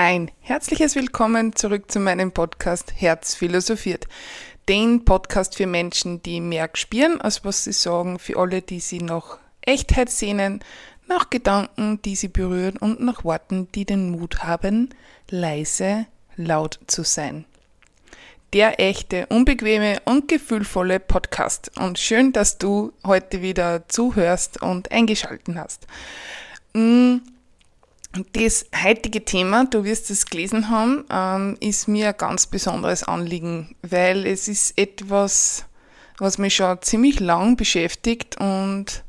Ein herzliches Willkommen zurück zu meinem Podcast Herz philosophiert. Den Podcast für Menschen, die mehr spüren, als was sie sagen, für alle, die sie nach Echtheit sehnen, nach Gedanken, die sie berühren und nach Worten, die den Mut haben, leise, laut zu sein. Der echte, unbequeme und gefühlvolle Podcast. Und schön, dass du heute wieder zuhörst und eingeschaltet hast. Das heutige Thema, du wirst es gelesen haben, ist mir ein ganz besonderes Anliegen, weil es ist etwas, was mich schon ziemlich lang beschäftigt und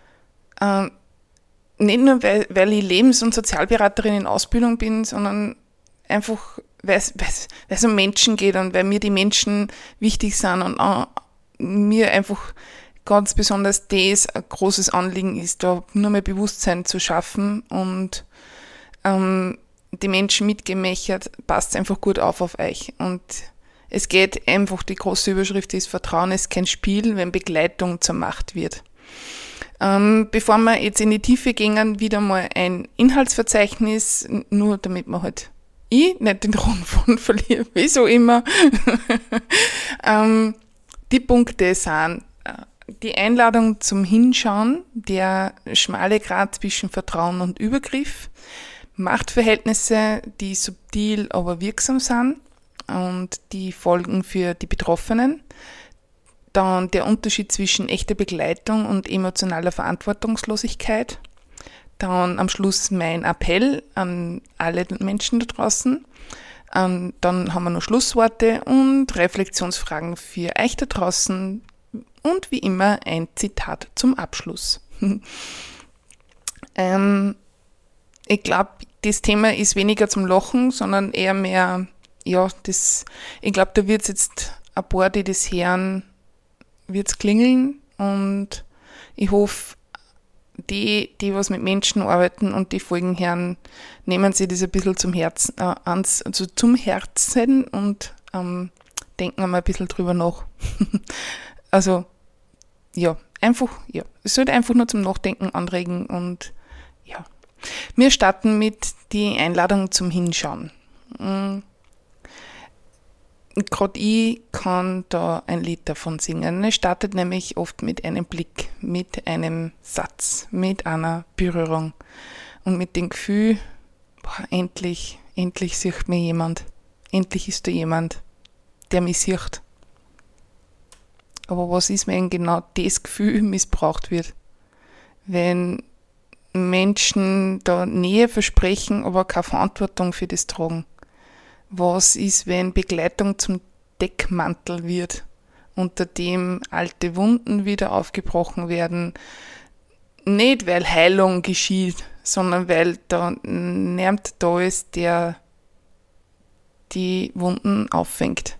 nicht nur, weil ich Lebens- und Sozialberaterin in Ausbildung bin, sondern einfach, weil es um Menschen geht und weil mir die Menschen wichtig sind und mir einfach ganz besonders das ein großes Anliegen ist, da nur mehr Bewusstsein zu schaffen und die Menschen mitgemächert, passt einfach gut auf euch. Und es geht einfach, die große Überschrift ist, Vertrauen ist kein Spiel, wenn Begleitung zur Macht wird. Bevor wir jetzt in die Tiefe gehen, wieder mal ein Inhaltsverzeichnis, nur damit man halt nicht den Faden verliere, wieso immer. Die Punkte sind die Einladung zum Hinschauen, der schmale Grat zwischen Vertrauen und Übergriff, Machtverhältnisse, die subtil, aber wirksam sind und die Folgen für die Betroffenen. Dann der Unterschied zwischen echter Begleitung und emotionaler Verantwortungslosigkeit. Dann am Schluss mein Appell an alle Menschen da draußen. Dann haben wir noch Schlussworte und Reflexionsfragen für euch da draußen. Und wie immer ein Zitat zum Abschluss. Ich glaube, das Thema ist weniger zum Lachen, sondern eher mehr, ich glaube, da wird es jetzt ein paar, die das hören, wird's klingeln und ich hoffe, die was mit Menschen arbeiten und die Folgen hören, nehmen sie das ein bisschen zum Herzen und denken einmal ein bisschen drüber nach. Also, es sollte einfach nur zum Nachdenken anregen und ja. Wir starten mit die Einladung zum Hinschauen. Gerade ich kann da ein Lied davon singen. Es startet nämlich oft mit einem Blick, mit einem Satz, mit einer Berührung und mit dem Gefühl, endlich sieht mich jemand. Endlich ist da jemand, der mich sieht. Aber was ist, wenn genau das Gefühl missbraucht wird? Wenn Menschen da Nähe versprechen, aber keine Verantwortung für das tragen. Was ist, wenn Begleitung zum Deckmantel wird, unter dem alte Wunden wieder aufgebrochen werden? Nicht, weil Heilung geschieht, sondern weil da niemand da ist, der die Wunden auffängt.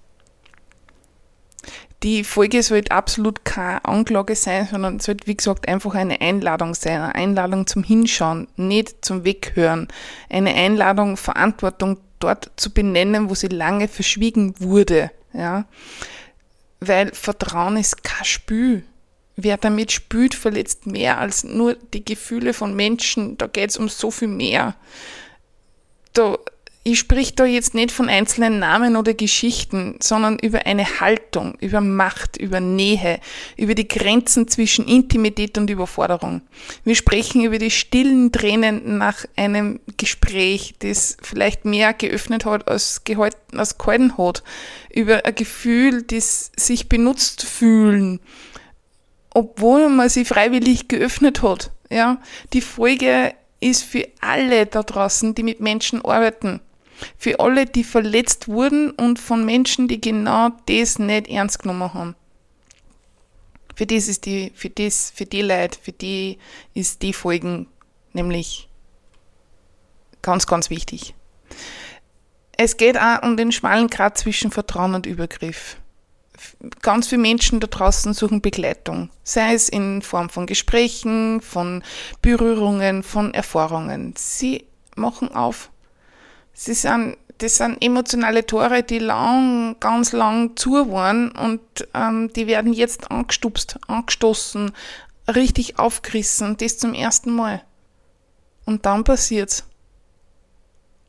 Die Folge sollte absolut keine Anklage sein, sondern sollte, wie gesagt, einfach eine Einladung sein. Eine Einladung zum Hinschauen, nicht zum Weghören. Eine Einladung, Verantwortung dort zu benennen, wo sie lange verschwiegen wurde. Ja? Weil Vertrauen ist kein Spiel. Wer damit spielt, verletzt mehr als nur die Gefühle von Menschen. Da geht es um so viel mehr. Ich sprich da jetzt nicht von einzelnen Namen oder Geschichten, sondern über eine Haltung, über Macht, über Nähe, über die Grenzen zwischen Intimität und Überforderung. Wir sprechen über die stillen Tränen nach einem Gespräch, das vielleicht mehr geöffnet hat als gehalten hat, über ein Gefühl, das sich benutzt fühlen, obwohl man sie freiwillig geöffnet hat. Ja, die Folge ist für alle da draußen, die mit Menschen arbeiten. Für alle, die verletzt wurden und von Menschen, die genau das nicht ernst genommen haben. Für die Leute, für die ist die Folgen nämlich ganz, ganz wichtig. Es geht auch um den schmalen Grat zwischen Vertrauen und Übergriff. Ganz viele Menschen da draußen suchen Begleitung, sei es in Form von Gesprächen, von Berührungen, von Erfahrungen. Sie machen auf. Das sind emotionale Tore, die ganz lang zu waren und die werden jetzt angestupst, angestoßen, richtig aufgerissen, das zum ersten Mal. Und dann passiert's.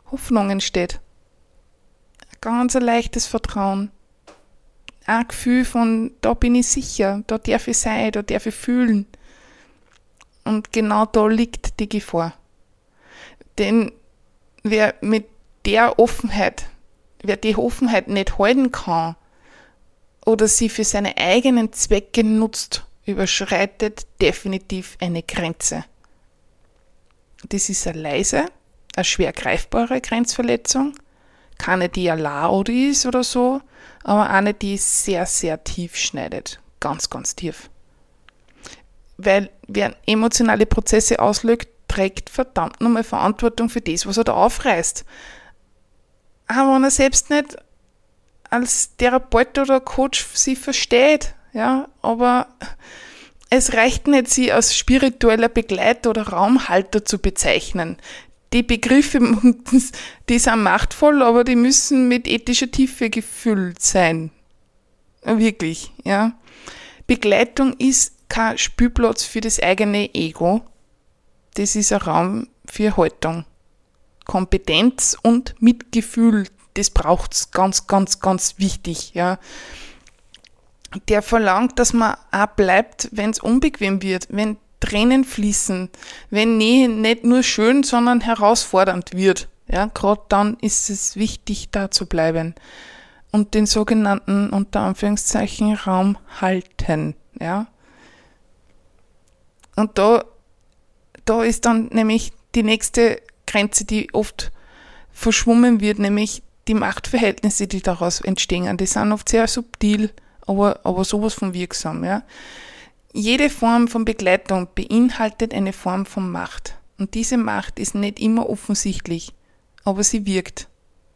Hoffnung entsteht. Ganz ein leichtes Vertrauen. Ein Gefühl von, da bin ich sicher, da darf ich sein, da darf ich fühlen. Und genau da liegt die Gefahr. Denn wer die Offenheit nicht halten kann oder sie für seine eigenen Zwecke nutzt, überschreitet definitiv eine Grenze. Das ist eine leise, eine schwer greifbare Grenzverletzung. Keine, die ja laut ist oder so, aber eine, die sehr, sehr tief schneidet. Ganz, ganz tief. Weil wer emotionale Prozesse auslöst, trägt verdammt nochmal Verantwortung für das, was er da aufreißt. Auch wenn er selbst nicht als Therapeut oder Coach sie versteht, ja, aber es reicht nicht, sie als spiritueller Begleiter oder Raumhalter zu bezeichnen. Die Begriffe, die sind machtvoll, aber die müssen mit ethischer Tiefe gefüllt sein. Wirklich, ja. Begleitung ist kein Spielplatz für das eigene Ego. Das ist ein Raum für Haltung. Kompetenz und Mitgefühl, das braucht's ganz, ganz, ganz wichtig, ja. Der verlangt, dass man auch bleibt, wenn es unbequem wird, wenn Tränen fließen, wenn Nähe nicht nur schön, sondern herausfordernd wird. Ja, gerade dann ist es wichtig, da zu bleiben und den sogenannten, unter Anführungszeichen, Raum halten. Ja. Und da ist dann nämlich die nächste Grenze, die oft verschwommen wird, nämlich die Machtverhältnisse, die daraus entstehen. Die sind oft sehr subtil, aber sowas von wirksam. Ja. Jede Form von Begleitung beinhaltet eine Form von Macht. Und diese Macht ist nicht immer offensichtlich, aber sie wirkt.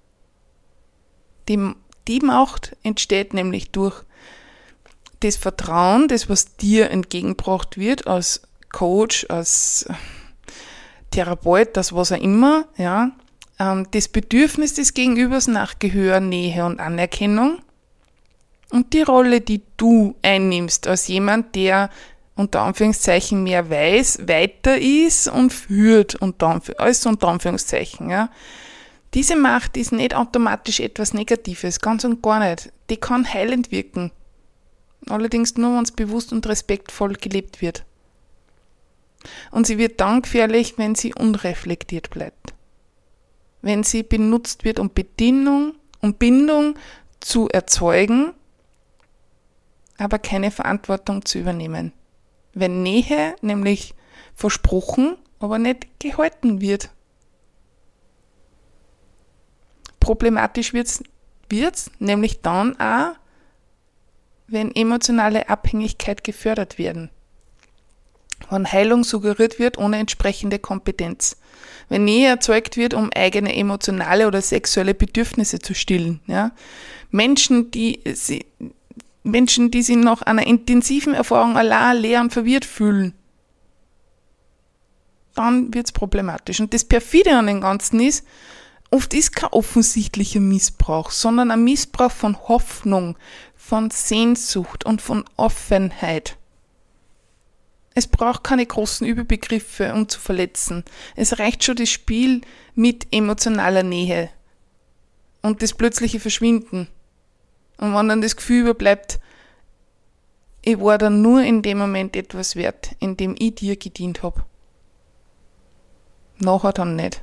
Die Macht entsteht nämlich durch das Vertrauen, das was dir entgegengebracht wird, als Coach, als Therapeut, das was auch immer, ja, das Bedürfnis des Gegenübers nach Gehör, Nähe und Anerkennung. Und die Rolle, die du einnimmst als jemand, der unter Anführungszeichen mehr weiß, weiter ist und führt, alles unter Anführungszeichen. Ja. Diese Macht ist nicht automatisch etwas Negatives, ganz und gar nicht. Die kann heilend wirken. Allerdings nur, wenn es bewusst und respektvoll gelebt wird. Und sie wird dann gefährlich, wenn sie unreflektiert bleibt. Wenn sie benutzt wird, um Bindung zu erzeugen, aber keine Verantwortung zu übernehmen. Wenn Nähe nämlich versprochen, aber nicht gehalten wird. Problematisch wird's nämlich dann auch, wenn emotionale Abhängigkeit gefördert werden. Wenn Heilung suggeriert wird ohne entsprechende Kompetenz. Wenn Nähe erzeugt wird, um eigene emotionale oder sexuelle Bedürfnisse zu stillen. Ja. Menschen, die sich nach einer intensiven Erfahrung allein leer und verwirrt fühlen, dann wird es problematisch. Und das Perfide an dem Ganzen ist, oft ist kein offensichtlicher Missbrauch, sondern ein Missbrauch von Hoffnung, von Sehnsucht und von Offenheit. Es braucht keine großen Überbegriffe, um zu verletzen. Es reicht schon das Spiel mit emotionaler Nähe und das plötzliche Verschwinden. Und wenn dann das Gefühl überbleibt, ich war dann nur in dem Moment etwas wert, in dem ich dir gedient habe. Nachher dann nicht.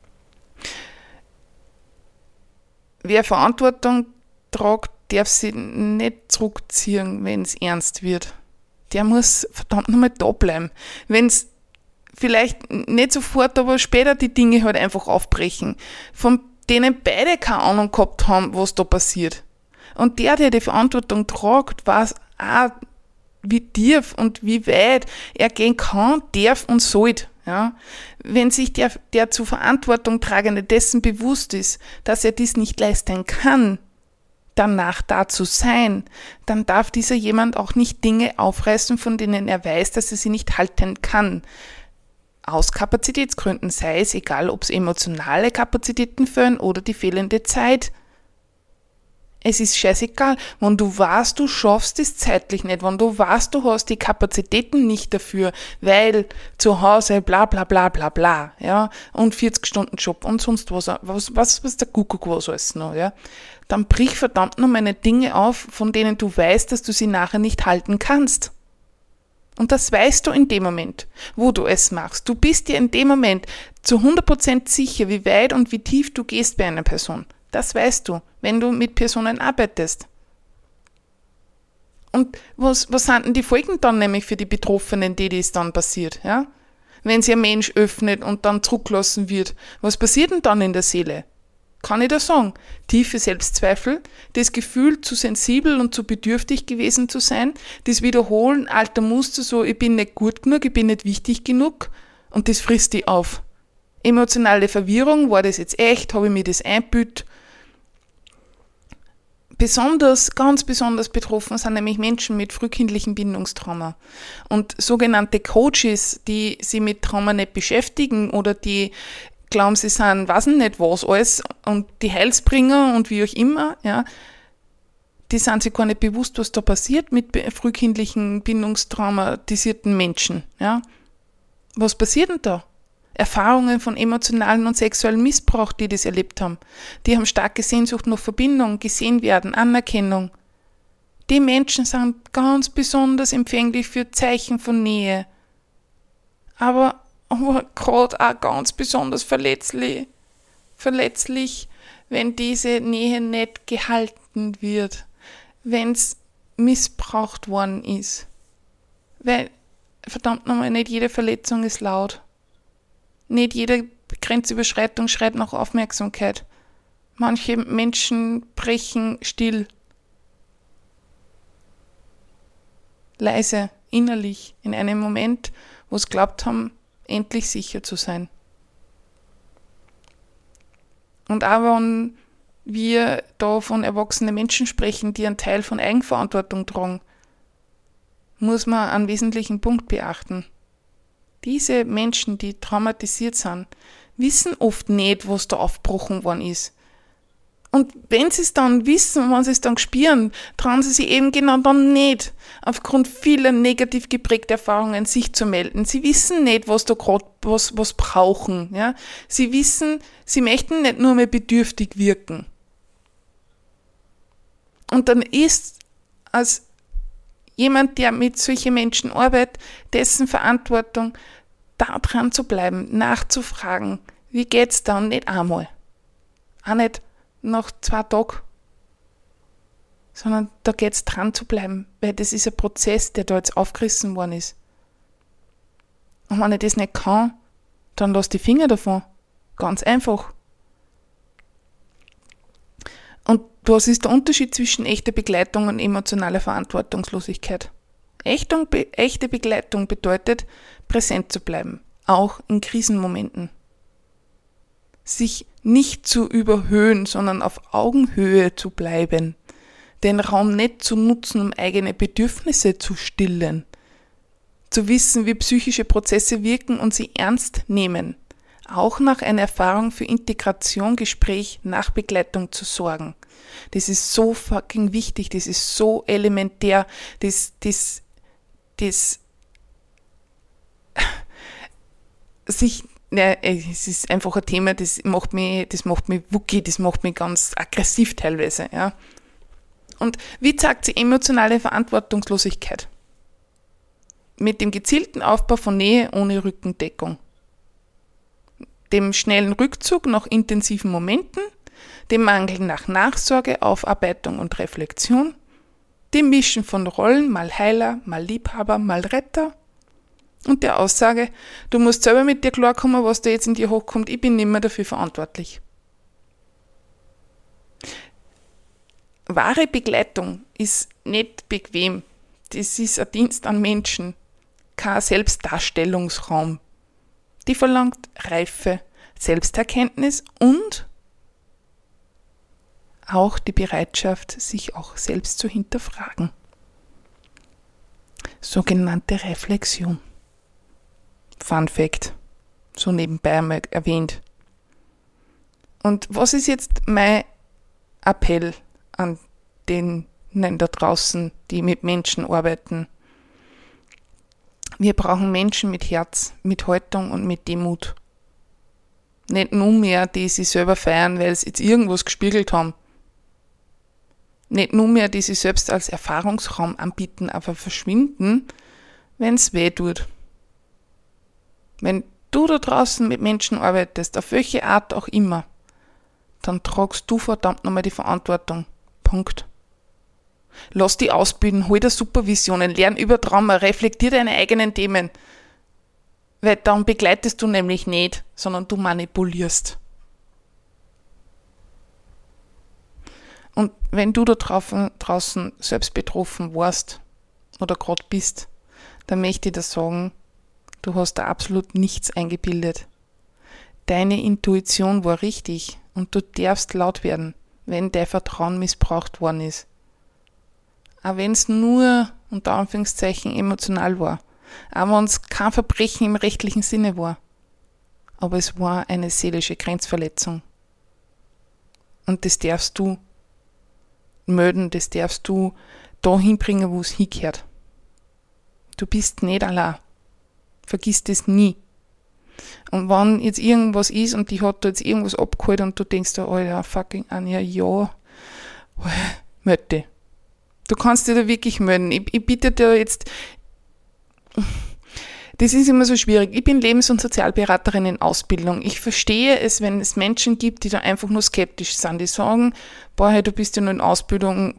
Wer Verantwortung tragt, darf sich nicht zurückziehen, wenn es ernst wird. Der muss verdammt nochmal da bleiben. Wenn es vielleicht nicht sofort, aber später die Dinge halt einfach aufbrechen, von denen beide keine Ahnung gehabt haben, was da passiert. Und der die Verantwortung tragt, weiß auch, wie tief und wie weit er gehen kann, darf und sollte. Ja? Wenn sich der zur Verantwortung tragende dessen bewusst ist, dass er dies nicht leisten kann, danach da zu sein, dann darf dieser jemand auch nicht Dinge aufreißen, von denen er weiß, dass er sie nicht halten kann. Aus Kapazitätsgründen, sei es egal, ob es emotionale Kapazitäten fehlen oder die fehlende Zeit. Es ist scheißegal, wenn du weißt, du schaffst es zeitlich nicht, wenn du weißt, du hast die Kapazitäten nicht dafür, weil zu Hause bla bla bla bla bla, ja, und 40-Stunden-Job und sonst was der Kuckuck was alles noch, ja, dann brich verdammt nochmal eine Dinge auf, von denen du weißt, dass du sie nachher nicht halten kannst. Und das weißt du in dem Moment, wo du es machst. Du bist dir in dem Moment zu 100% sicher, wie weit und wie tief du gehst bei einer Person. Das weißt du, wenn du mit Personen arbeitest. Und was sind denn die Folgen dann nämlich für die Betroffenen, die das dann passiert? Ja? Wenn sich ein Mensch öffnet und dann zurückgelassen wird, was passiert denn dann in der Seele? Kann ich da sagen? Tiefe Selbstzweifel, das Gefühl, zu sensibel und zu bedürftig gewesen zu sein, das Wiederholen alter Muster, so ich bin nicht gut genug, ich bin nicht wichtig genug, und das frisst die auf. Emotionale Verwirrung, war das jetzt echt, habe ich mir das eingebildet? Ganz besonders betroffen sind nämlich Menschen mit frühkindlichem Bindungstrauma. Und sogenannte Coaches, die sich mit Trauma nicht beschäftigen oder die glauben, sie sind, weiß nicht was alles, und die Heilsbringer und wie auch immer, ja, die sind sich gar nicht bewusst, was da passiert mit frühkindlichen bindungstraumatisierten Menschen. Ja. Was passiert denn da? Erfahrungen von emotionalen und sexuellen Missbrauch, die das erlebt haben. Die haben starke Sehnsucht nach Verbindung, gesehen werden, Anerkennung. Die Menschen sind ganz besonders empfänglich für Zeichen von Nähe. Aber gerade auch ganz besonders verletzlich, wenn diese Nähe nicht gehalten wird, wenn es missbraucht worden ist. Weil, verdammt nochmal, nicht jede Verletzung ist laut. Nicht jede Grenzüberschreitung schreit nach Aufmerksamkeit. Manche Menschen brechen still, leise, innerlich, in einem Moment, wo sie glaubt haben, endlich sicher zu sein. Und auch wenn wir da von erwachsenen Menschen sprechen, die einen Teil von Eigenverantwortung tragen, muss man einen wesentlichen Punkt beachten. Diese Menschen, die traumatisiert sind, wissen oft nicht, was da aufgebrochen worden ist. Und wenn sie es dann wissen und wenn sie es dann spüren, trauen sie sich eben genau dann nicht, aufgrund vieler negativ geprägter Erfahrungen sich zu melden. Sie wissen nicht, was da gerade was brauchen. Ja? Sie wissen, sie möchten nicht nur mehr bedürftig wirken. Und dann ist als jemand, der mit solchen Menschen arbeitet, dessen Verantwortung, da dran zu bleiben, nachzufragen, wie geht's da, und nicht einmal. Auch nicht nach 2 Tagen, sondern da geht's dran zu bleiben, weil das ist ein Prozess, der da jetzt aufgerissen worden ist. Und wenn ich das nicht kann, dann lass die Finger davon. Ganz einfach. Und was ist der Unterschied zwischen echter Begleitung und emotionaler Verantwortungslosigkeit? Echte Begleitung bedeutet, präsent zu bleiben, auch in Krisenmomenten. Sich nicht zu überhöhen, sondern auf Augenhöhe zu bleiben. Den Raum nicht zu nutzen, um eigene Bedürfnisse zu stillen. Zu wissen, wie psychische Prozesse wirken und sie ernst nehmen. Auch nach einer Erfahrung für Integration, Gespräch, Nachbegleitung zu sorgen. Das ist so fucking wichtig, das ist so elementär, es ist einfach ein Thema, das macht mich wuckig, das macht mich ganz aggressiv teilweise, ja. Und wie zeigt sich emotionale Verantwortungslosigkeit? Mit dem gezielten Aufbau von Nähe ohne Rückendeckung. Dem schnellen Rückzug nach intensiven Momenten, dem Mangel nach Nachsorge, Aufarbeitung und Reflexion, dem Mischen von Rollen, mal Heiler, mal Liebhaber, mal Retter, und der Aussage, du musst selber mit dir klarkommen, was da jetzt in dir hochkommt, ich bin nicht mehr dafür verantwortlich. Wahre Begleitung ist nicht bequem. Das ist ein Dienst an Menschen, kein Selbstdarstellungsraum. Die verlangt Reife, Selbsterkenntnis und auch die Bereitschaft, sich auch selbst zu hinterfragen. Sogenannte Reflexion. Fun Fact, so nebenbei einmal erwähnt. Und was ist jetzt mein Appell an denen da draußen, die mit Menschen arbeiten. Wir brauchen Menschen mit Herz, mit Haltung und mit Demut. Nicht nur mehr, die sich selber feiern, weil sie jetzt irgendwas gespiegelt haben. Nicht nur mehr, die sich selbst als Erfahrungsraum anbieten, aber verschwinden, wenn es weh tut. Wenn du da draußen mit Menschen arbeitest, auf welche Art auch immer, dann tragst du verdammt nochmal die Verantwortung. Punkt. Lass dich ausbilden, hol dir Supervisionen, lern über Trauma, reflektier deine eigenen Themen. Weil dann begleitest du nämlich nicht, sondern du manipulierst. Und wenn du da draußen selbst betroffen warst oder gerade bist, dann möchte ich dir sagen, du hast da absolut nichts eingebildet. Deine Intuition war richtig und du darfst laut werden, wenn dein Vertrauen missbraucht worden ist. Auch wenn es nur, unter Anführungszeichen, emotional war. Auch wenn es kein Verbrechen im rechtlichen Sinne war. Aber es war eine seelische Grenzverletzung. Und das darfst du melden, das darfst du da hinbringen, wo es hingehört. Du bist nicht allein. Vergiss das nie. Und wenn jetzt irgendwas ist und die hat da jetzt irgendwas abgeholt und du denkst da, Alter, fucking Anja, ja, melde dich. Du kannst dich da wirklich melden. Ich bitte dir jetzt, das ist immer so schwierig. Ich bin Lebens- und Sozialberaterin in Ausbildung. Ich verstehe es, wenn es Menschen gibt, die da einfach nur skeptisch sind. Die sagen, boah, hey, du bist ja nur in Ausbildung,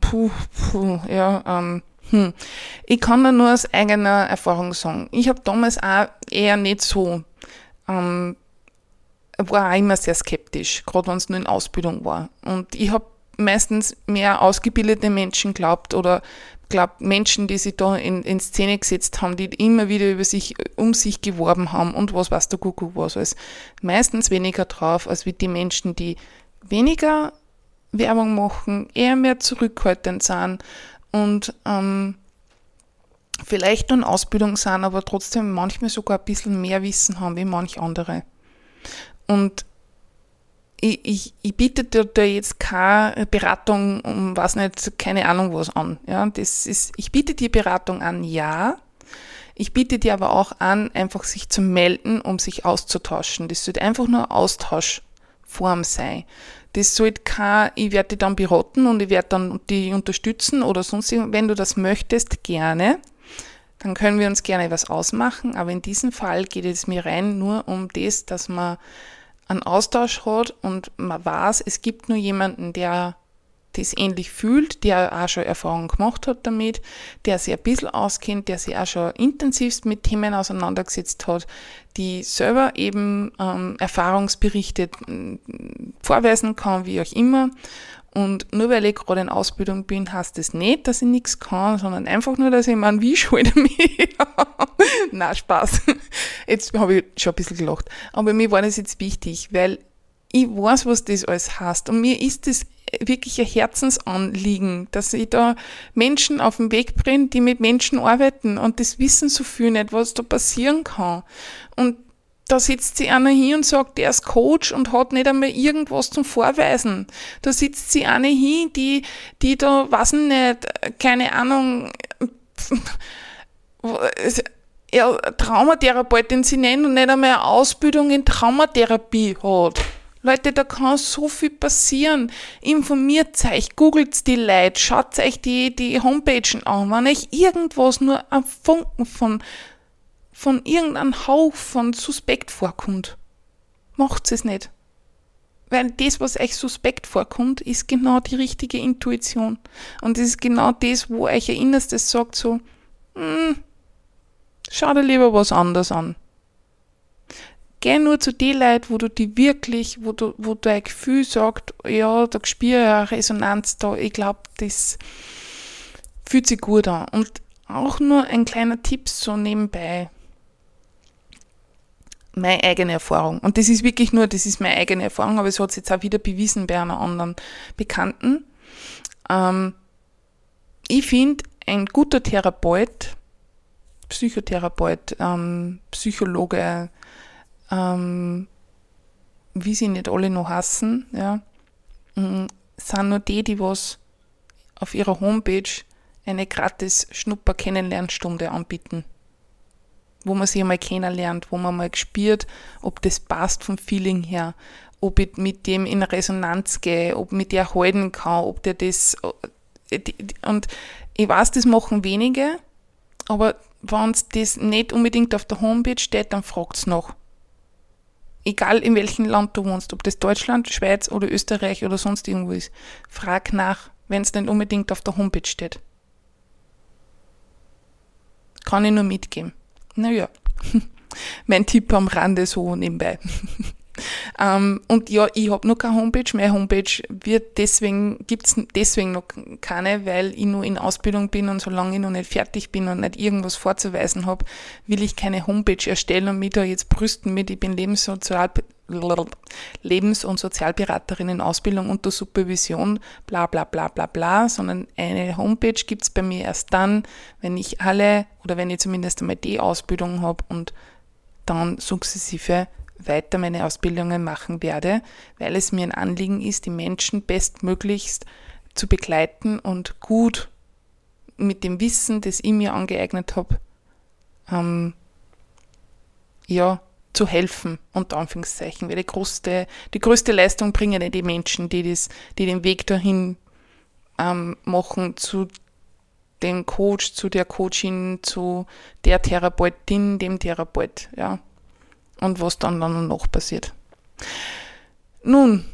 Ich kann da nur aus eigener Erfahrung sagen. Ich habe damals auch eher nicht so, war auch immer sehr skeptisch, gerade wenn es nur in Ausbildung war. Und ich habe meistens mehr ausgebildete Menschen glaubt Menschen, die sich da in Szene gesetzt haben, die immer wieder um sich geworben haben und was weiß der Kuckuck was alles. Meistens weniger drauf, als wie die Menschen, die weniger Werbung machen, eher mehr zurückhaltend sind und vielleicht nur in Ausbildung sind, aber trotzdem manchmal sogar ein bisschen mehr Wissen haben wie manch andere. Und ich biete dir da jetzt keine Beratung keine Ahnung was an. Ja, ich biete dir Beratung an, ja. Ich biete dir aber auch an, einfach sich zu melden, um sich auszutauschen. Das sollte einfach nur eine Austauschform sein. Das sollte ich werde dich dann beraten und ich werde dann dich unterstützen oder sonst irgendwas. Wenn du das möchtest, gerne. Dann können wir uns gerne was ausmachen. Aber in diesem Fall geht es mir rein nur um das, dass man einen Austausch hat und man weiß, es gibt nur jemanden, der das ähnlich fühlt, der auch schon Erfahrung gemacht hat damit, der sich ein bisschen auskennt, der sich auch schon intensivst mit Themen auseinandergesetzt hat, die selber eben Erfahrungsberichte vorweisen kann, wie auch immer. Und nur weil ich gerade in Ausbildung bin, heißt das nicht, dass ich nichts kann, sondern einfach nur, dass ich meinen Wischhol damit habe. Nein, Spaß. Jetzt habe ich schon ein bisschen gelacht. Aber mir war das jetzt wichtig, weil ich weiß, was das alles heißt. Und mir ist das wirklich ein Herzensanliegen, dass ich da Menschen auf den Weg bringe, die mit Menschen arbeiten. Und das wissen so viel nicht, was da passieren kann. Und da sitzt sie einer hin und sagt, der ist Coach und hat nicht einmal irgendwas zum Vorweisen. Da sitzt sie eine hin, die da, weiß ich nicht, keine Ahnung, Traumatherapeutin sie nennt und nicht einmal eine Ausbildung in Traumatherapie hat. Leute, da kann so viel passieren. Informiert euch, googelt die Leute, schaut euch die Homepagen an. Wenn euch irgendwas nur ein Funken von irgendeinem Hauch von suspekt vorkommt, macht's es nicht. Weil das, was euch suspekt vorkommt, ist genau die richtige Intuition. Und das ist genau das, wo euch ein Innerstes sagt so, schau dir lieber was anderes an. Geh nur zu den Leuten, wo du die wirklich, wo dein Gefühl sagt, ja, da spüre ich eine Resonanz da, ich glaube, das fühlt sich gut an. Und auch nur ein kleiner Tipp so nebenbei. Meine eigene Erfahrung. Und das ist wirklich nur, das ist meine eigene Erfahrung, aber es hat sich jetzt auch wieder bewiesen bei einer anderen Bekannten. Ich finde, ein guter Therapeut, Psychotherapeut, Psychologe, wie sie nicht alle noch hassen, ja, sind nur die was auf ihrer Homepage eine gratis Schnupper-Kennenlernstunde anbieten, wo man sich einmal kennenlernt, wo man mal spürt, ob das passt vom Feeling her, ob ich mit dem in Resonanz gehe, ob ich mit der halten kann, ob der das... Und ich weiß, das machen wenige, aber wenn es das nicht unbedingt auf der Homepage steht, dann fragt's nach. Egal in welchem Land du wohnst, ob das Deutschland, Schweiz oder Österreich oder sonst irgendwo ist, frag nach, wenn es nicht unbedingt auf der Homepage steht. Kann ich nur mitgeben. Naja, mein Tipp am Rande so nebenbei. Und ja, ich habe noch keine Homepage. Meine Homepage gibt's deswegen noch keine, weil ich nur in Ausbildung bin und solange ich noch nicht fertig bin und nicht irgendwas vorzuweisen habe, will ich keine Homepage erstellen und mich da jetzt brüsten mit, ich bin Lebens- und Sozialberaterin in Ausbildung unter Supervision, bla bla bla bla bla, sondern eine Homepage gibt's bei mir erst dann, wenn ich zumindest einmal die Ausbildung habe und dann sukzessive weiter meine Ausbildungen machen werde, weil es mir ein Anliegen ist, die Menschen bestmöglichst zu begleiten und gut mit dem Wissen, das ich mir angeeignet habe, zu helfen, unter Anführungszeichen. Weil die größte Leistung bringen die Menschen, die den Weg dahin machen zu dem Coach, zu der Coachin, zu der Therapeutin, dem Therapeut, ja. Und was dann noch passiert. Nun,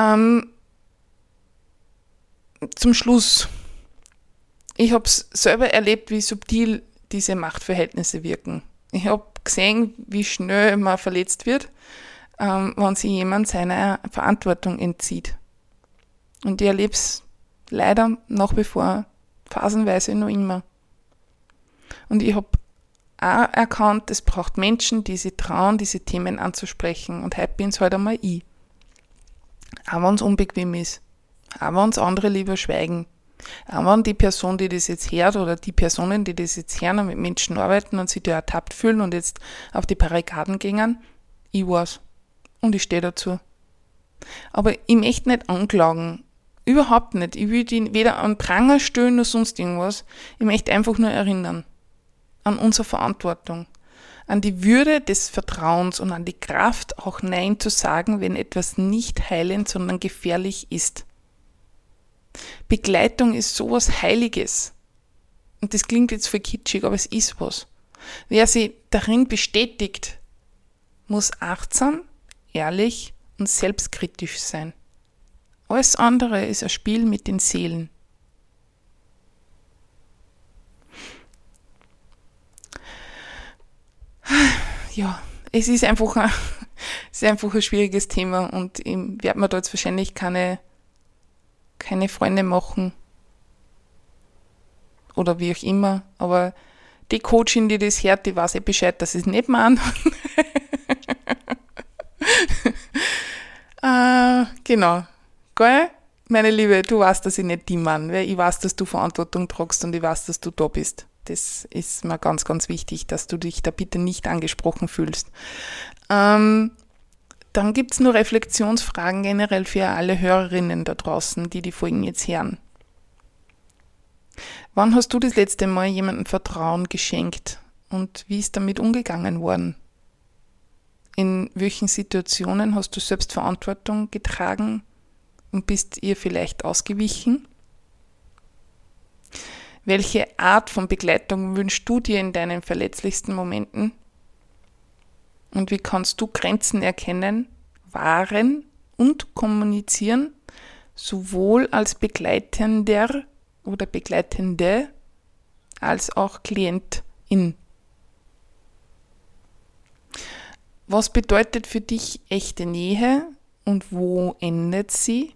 zum Schluss. Ich habe es selber erlebt, wie subtil diese Machtverhältnisse wirken. Ich habe gesehen, wie schnell man verletzt wird, wenn sich jemand seiner Verantwortung entzieht. Und ich erlebe es leider nach wie vor phasenweise noch immer. Und ich habe auch erkannt, es braucht Menschen, die sich trauen, diese Themen anzusprechen. Und heute bin es halt einmal ich. Auch wenn es unbequem ist. Auch wenn es andere lieber schweigen. Auch wenn die Person, die das jetzt hört, oder die Personen, die das jetzt hören und mit Menschen arbeiten und sich da ertappt fühlen und jetzt auf die Barrikaden gehen, ich weiß. Und ich stehe dazu. Aber ich möchte nicht anklagen. Überhaupt nicht. Ich will die weder an Pranger stellen noch sonst irgendwas. Ich möchte einfach nur erinnern. An unsere Verantwortung, an die Würde des Vertrauens und an die Kraft, auch Nein zu sagen, wenn etwas nicht heilend, sondern gefährlich ist. Begleitung ist sowas Heiliges. Und das klingt jetzt voll kitschig, aber es ist was. Wer sich darin bestätigt, muss achtsam, ehrlich und selbstkritisch sein. Alles andere ist ein Spiel mit den Seelen. Ja, es ist einfach ein schwieriges Thema und ich werde mir da jetzt wahrscheinlich keine Freunde machen oder wie auch immer, aber die Coachin, die das hört, die weiß Bescheid, dass ich es nicht meine. Genau. Geil? Meine Liebe, du weißt, dass ich nicht die meine, weil ich weiß, dass du Verantwortung tragst und ich weiß, dass du da bist. Das ist mir ganz, ganz wichtig, dass du dich da bitte nicht angesprochen fühlst. Dann gibt's nur Reflexionsfragen generell für alle Hörerinnen da draußen, die Folgen jetzt hören. Wann hast du das letzte Mal jemandem Vertrauen geschenkt und wie ist damit umgegangen worden? In welchen Situationen hast du Selbstverantwortung getragen und bist ihr vielleicht ausgewichen? Welche Art von Begleitung wünschst du dir in deinen verletzlichsten Momenten? Und wie kannst du Grenzen erkennen, wahren und kommunizieren, sowohl als Begleitender oder Begleitende als auch Klientin? Was bedeutet für dich echte Nähe und wo endet sie?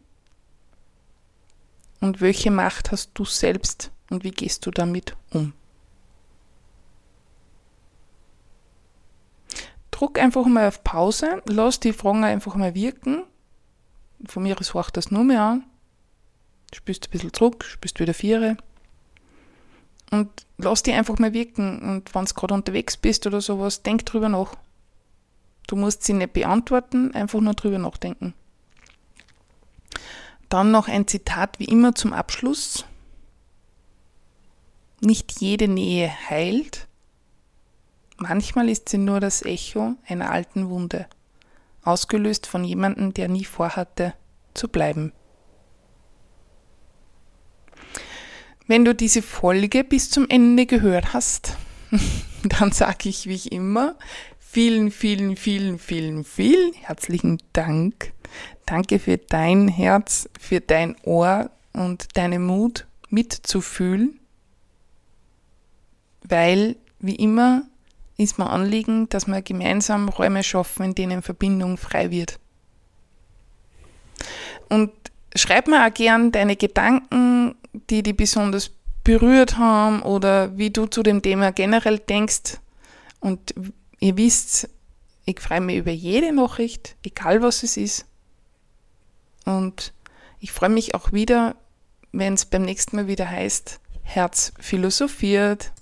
Und welche Macht hast du selbst? Und wie gehst du damit um? Druck einfach mal auf Pause, lass die Fragen einfach mal wirken. Von mir aus horcht das nur mehr an. Spürst ein bisschen zurück, spürst wieder Viere. Und lass die einfach mal wirken. Und wenn du gerade unterwegs bist oder sowas, denk drüber nach. Du musst sie nicht beantworten, einfach nur drüber nachdenken. Dann noch ein Zitat wie immer zum Abschluss. Nicht jede Nähe heilt. Manchmal ist sie nur das Echo einer alten Wunde, ausgelöst von jemandem, der nie vorhatte, zu bleiben. Wenn du diese Folge bis zum Ende gehört hast, dann sage ich wie immer, vielen herzlichen Dank. Danke für dein Herz, für dein Ohr und deinen Mut mitzufühlen, weil, wie immer, ist mir Anliegen, dass wir gemeinsam Räume schaffen, in denen Verbindung frei wird. Und schreib mir auch gern deine Gedanken, die dich besonders berührt haben oder wie du zu dem Thema generell denkst. Und ihr wisst, ich freue mich über jede Nachricht, egal was es ist. Und ich freue mich auch wieder, wenn es beim nächsten Mal wieder heißt, Herz philosophiert.